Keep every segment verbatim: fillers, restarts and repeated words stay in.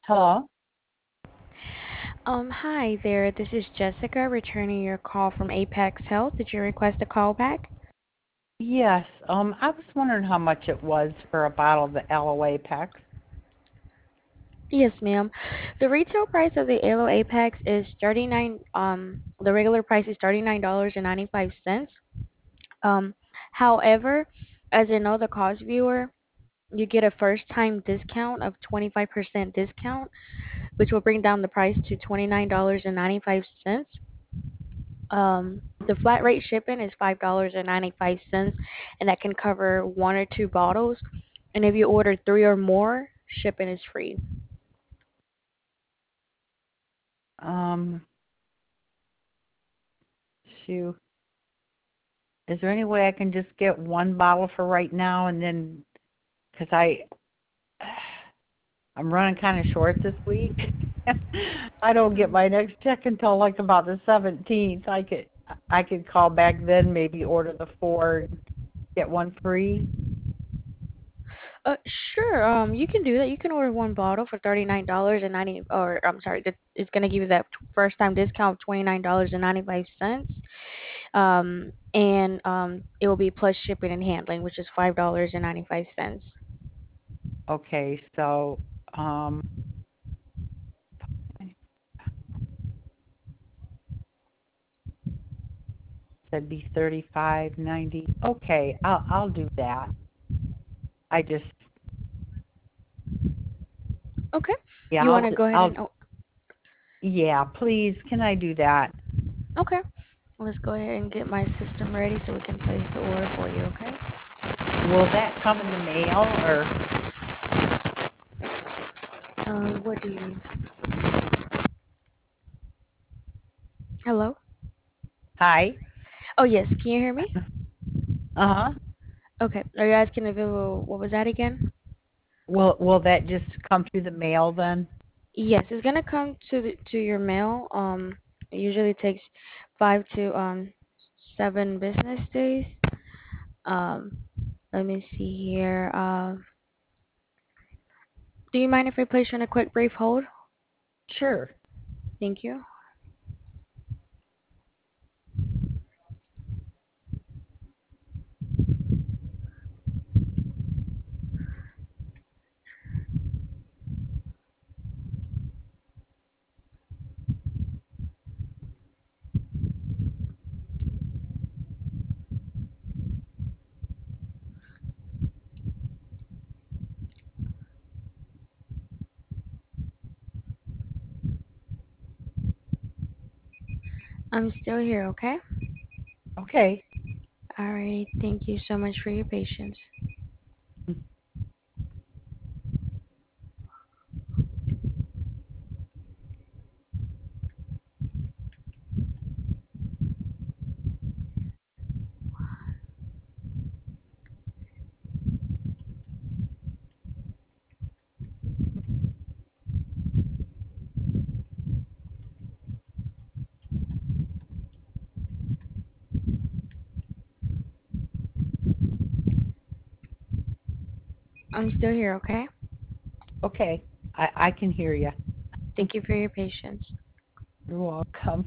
Hello? Um, hi there. This is Jessica returning your call from Apex Health. Did you request a call back? Yes, um, I was wondering how much it was for a bottle of the Aloe Apex. Yes, ma'am. The retail price of the Alo Apex is thirty-nine um the regular price is thirty-nine dollars and ninety-five cents. Um, however, as you know, the cost viewer, you get a first time discount of twenty-five percent discount, which will bring down the price to twenty-nine dollars and ninety-five cents. Um, the flat rate shipping is five dollars and ninety-five cents, and that can cover one or two bottles. And if you order three or more, shipping is free. Um, shoot. Is there any way I can just get one bottle for right now and then, because I, I'm running kind of short this week. I don't get my next check until like about the seventeenth. I could, I could call back then, maybe order the four, get one free. Uh, sure. Um, you can do that. You can order one bottle for thirty-nine dollars and ninety, or I'm sorry, that it's gonna give you that first time discount of twenty-nine dollars and ninety-five cents. Um, and um, it will be plus shipping and handling, which is five dollars and ninety-five cents. Okay, so, um, that'd be thirty-five ninety. Okay, I'll I'll do that. I just Okay. yeah, You I'll wanna go ahead I'll and oh, yeah, please, can I do that? okay. Let's go ahead and get my system ready so we can place the order for you. Okay. Will that come in the mail or Uh, what do you? Hello. hi? Oh yes, can you hear me? Uh-huh. Okay. Are you asking if it will, what was that again? Will will that just come through the mail then? Yes, it's gonna come to the, to your mail. Um, it usually takes five to um seven business days. Um, let me see here. Um, do you mind if I place you on a quick brief hold? Sure. Thank you. I'm still here. Okay. Okay. All right. Thank you so much for your patience. I'm still here. Okay. Okay. I I can hear you. Thank you for your patience. You're welcome.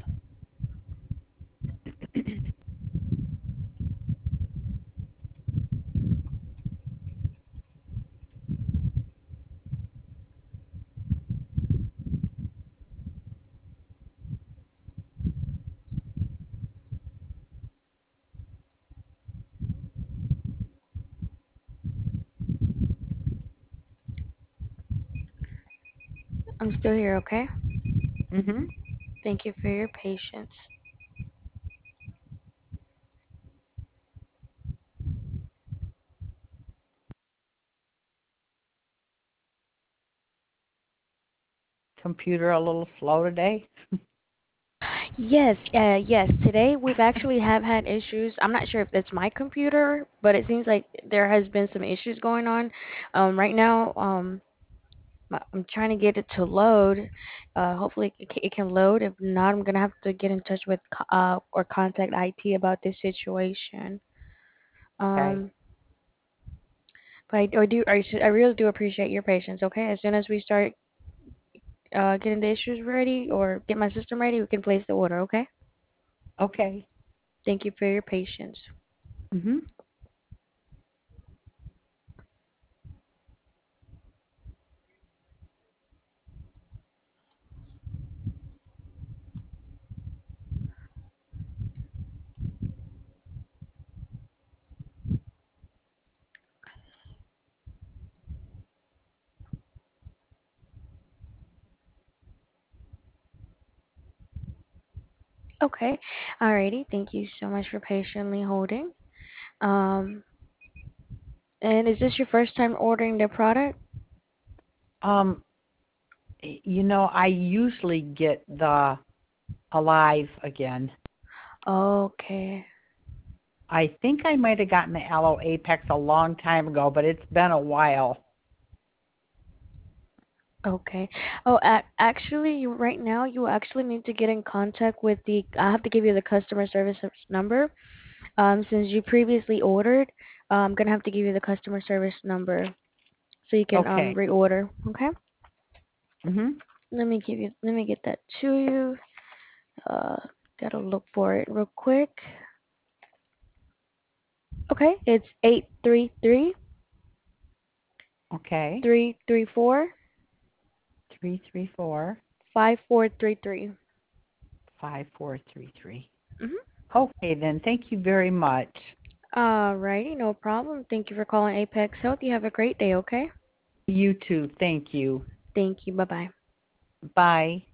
I'm still here. Okay. Mhm. Thank you for your patience. Computer a little slow today? Yes, uh, yes. Today we've actually have had issues. I'm not sure if it's my computer, but it seems like there has been some issues going on. Um, right now, um, my- I'm trying to get it to load. Uh, hopefully it, ca- it can load. If not, I'm gonna have to get in touch with co- uh or contact I T about this situation. Okay. Um, but I, I do I, should, I really do appreciate your patience. Okay, as soon as we start uh, getting the issues ready or get my system ready, we can place the order, okay? Okay. Thank you for your patience. Mhm. Okay. Alrighty. Thank you so much for patiently holding. Um, and is this your first time ordering the product? Um, y- you know, I usually get the Alive again. Okay. I think I might have gotten the Aloe Apex a long time ago, but it's been a while. Okay. Oh, ac actually, you right now you actually need to get in contact with the. I have to give you the customer service number. Um, since you previously ordered, uh, I'm gonna have to give you the customer service number so you can um Okay. reorder. Okay. Mhm. Let me give you. Let me get that to you. Uh, gotta look for it real quick. Okay, it's eight three three Okay. three three four Three three four five four three three. five four three three. Mhm. Okay, then. Thank you very much. Alrighty, no problem. Thank you for calling Apex Health. You have a great day. Okay. You too. Thank you. Thank you. Bye bye. Bye.